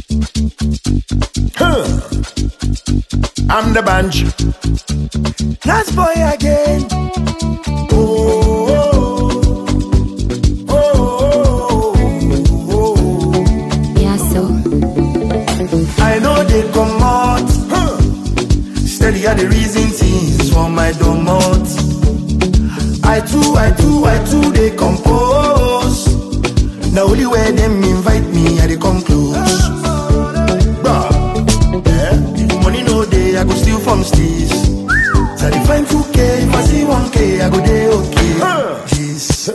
I'm the bunch. Last boy again. Oh, oh, oh, oh. Yeah, so. I know they come out. Steady are the reason things for my domot. I too, they compose. The only way them invite me, I they come close. Bruh. If money no day, I go steal from steez. So I find 2K, if I see 1K, I go day okay. Jeez.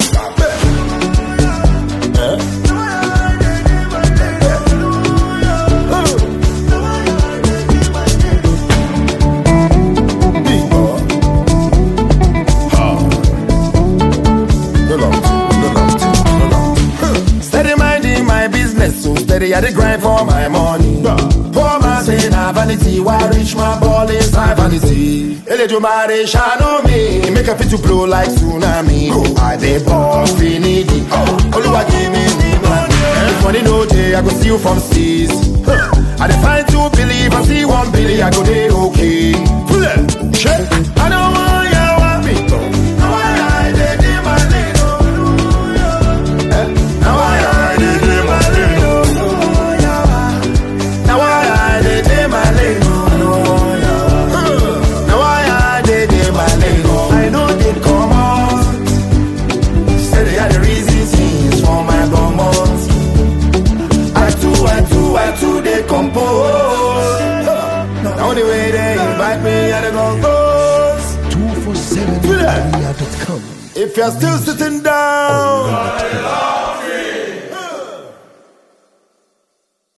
Steady minding my business, so steady I dey grind for my money. Poor man say na vanity, why reach my ball is high vanity. Eledumare shine me, make a fit to blow like tsunami. I dey ball finity, Oluwa give me the money. If money no day, I go steal from seas. I dey find 2 billion, I see 1 billion, I go dey okay. Shit, I don't want ya want me. Now I dey dey my lane, now I dey dey my lane, now I dey dey my lane, now I dey dey my lane. I know they come out. Say they are the reason things for my domot. I too, they compose. The only way they invite me, I dey compose. 247media.com. If you're still sitting down.